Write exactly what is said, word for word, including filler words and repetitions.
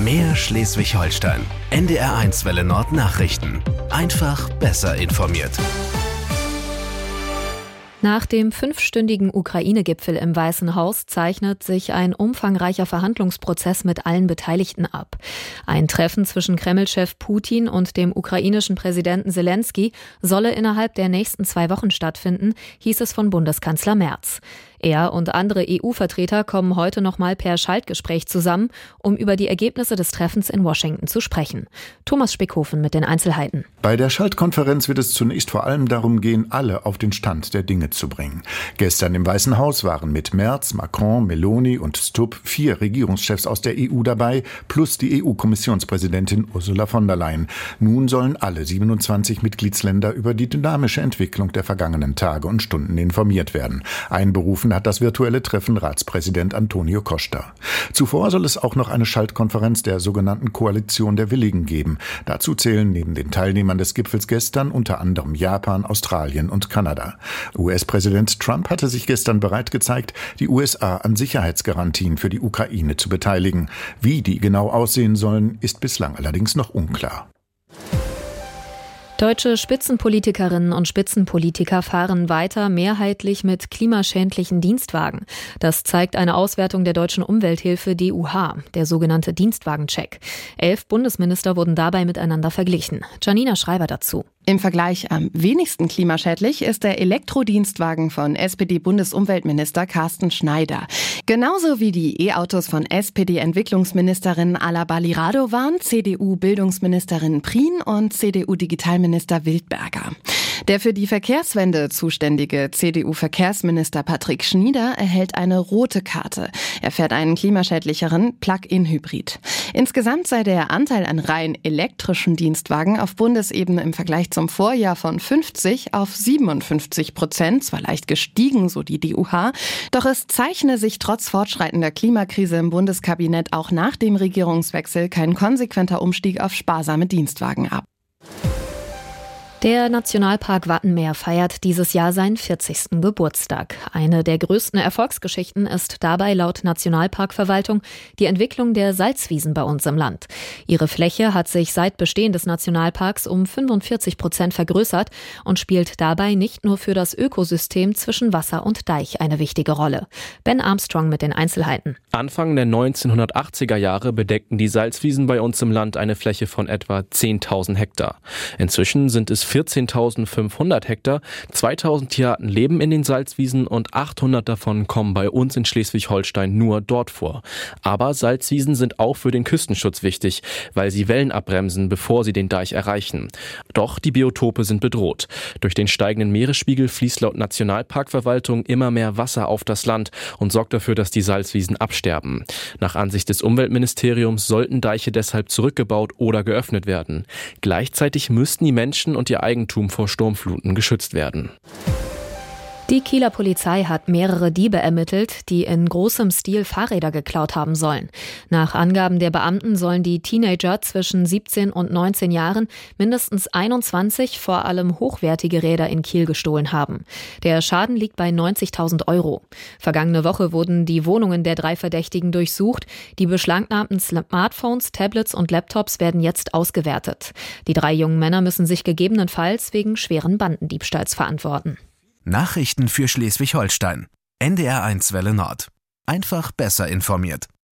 Mehr Schleswig-Holstein. N D R eins Welle Nord Nachrichten. Einfach besser informiert. Nach dem fünfstündigen Ukraine-Gipfel im Weißen Haus zeichnet sich ein umfangreicher Verhandlungsprozess mit allen Beteiligten ab. Ein Treffen zwischen Kreml-Chef Putin und dem ukrainischen Präsidenten Selensky solle innerhalb der nächsten zwei Wochen stattfinden, hieß es von Bundeskanzler Merz. Er und andere E U-Vertreter kommen heute nochmal per Schaltgespräch zusammen, um über die Ergebnisse des Treffens in Washington zu sprechen. Thomas Spickhofen mit den Einzelheiten. Bei der Schaltkonferenz wird es zunächst vor allem darum gehen, alle auf den Stand der Dinge zu bringen. Gestern im Weißen Haus waren mit Merz, Macron, Meloni und Stubb vier Regierungschefs aus der E U dabei, plus die E U-Kommissionspräsidentin Ursula von der Leyen. Nun sollen alle siebenundzwanzig Mitgliedsländer über die dynamische Entwicklung der vergangenen Tage und Stunden informiert werden. Einberufen hat das virtuelle Treffen Ratspräsident Antonio Costa. Zuvor soll es auch noch eine Schaltkonferenz der sogenannten Koalition der Willigen geben. Dazu zählen neben den Teilnehmern des Gipfels gestern unter anderem Japan, Australien und Kanada. U S-Präsident Trump hatte sich gestern bereit gezeigt, die U S A an Sicherheitsgarantien für die Ukraine zu beteiligen. Wie die genau aussehen sollen, ist bislang allerdings noch unklar. Deutsche Spitzenpolitikerinnen und Spitzenpolitiker fahren weiter mehrheitlich mit klimaschädlichen Dienstwagen. Das zeigt eine Auswertung der deutschen Umwelthilfe D U H, der sogenannte Dienstwagencheck. Elf Bundesminister wurden dabei miteinander verglichen. Janina Schreiber dazu. Im Vergleich am wenigsten klimaschädlich ist der Elektrodienstwagen von S P D-Bundesumweltminister Carsten Schneider. Genauso wie die E-Autos von S P D-Entwicklungsministerin Ala Bali-Radovan, C D U-Bildungsministerin Prien und C D U-Digitalminister Wildberger. Der für die Verkehrswende zuständige C D U-Verkehrsminister Patrick Schnieder erhält eine rote Karte. Er fährt einen klimaschädlicheren Plug-in-Hybrid. Insgesamt sei der Anteil an rein elektrischen Dienstwagen auf Bundesebene im Vergleich zum Vorjahr von fünfzig auf siebenundfünfzig Prozent, zwar leicht gestiegen, so die D U H, doch es zeichne sich trotz fortschreitender Klimakrise im Bundeskabinett auch nach dem Regierungswechsel kein konsequenter Umstieg auf sparsame Dienstwagen ab. Der Nationalpark Wattenmeer feiert dieses Jahr seinen vierzigsten Geburtstag. Eine der größten Erfolgsgeschichten ist dabei laut Nationalparkverwaltung die Entwicklung der Salzwiesen bei uns im Land. Ihre Fläche hat sich seit Bestehen des Nationalparks um fünfundvierzig Prozent vergrößert und spielt dabei nicht nur für das Ökosystem zwischen Wasser und Deich eine wichtige Rolle. Ben Armstrong mit den Einzelheiten. Anfang der neunzehnhundertachtziger Jahre bedeckten die Salzwiesen bei uns im Land eine Fläche von etwa zehntausend Hektar. Inzwischen sind es vierzehntausendfünfhundert Hektar, zweitausend Tierarten leben in den Salzwiesen und achthundert davon kommen bei uns in Schleswig-Holstein nur dort vor. Aber Salzwiesen sind auch für den Küstenschutz wichtig, weil sie Wellen abbremsen, bevor sie den Deich erreichen. Doch die Biotope sind bedroht. Durch den steigenden Meeresspiegel fließt laut Nationalparkverwaltung immer mehr Wasser auf das Land und sorgt dafür, dass die Salzwiesen absterben. Nach Ansicht des Umweltministeriums sollten Deiche deshalb zurückgebaut oder geöffnet werden. Gleichzeitig müssten die Menschen und ihr Eigentum vor Sturmfluten geschützt werden. Die Kieler Polizei hat mehrere Diebe ermittelt, die in großem Stil Fahrräder geklaut haben sollen. Nach Angaben der Beamten sollen die Teenager zwischen siebzehn und neunzehn Jahren mindestens einundzwanzig vor allem hochwertige Räder in Kiel gestohlen haben. Der Schaden liegt bei neunzigtausend Euro. Vergangene Woche wurden die Wohnungen der drei Verdächtigen durchsucht. Die beschlagnahmten Smartphones, Tablets und Laptops werden jetzt ausgewertet. Die drei jungen Männer müssen sich gegebenenfalls wegen schweren Bandendiebstahls verantworten. Nachrichten für Schleswig-Holstein. N D R eins Welle Nord. Einfach besser informiert.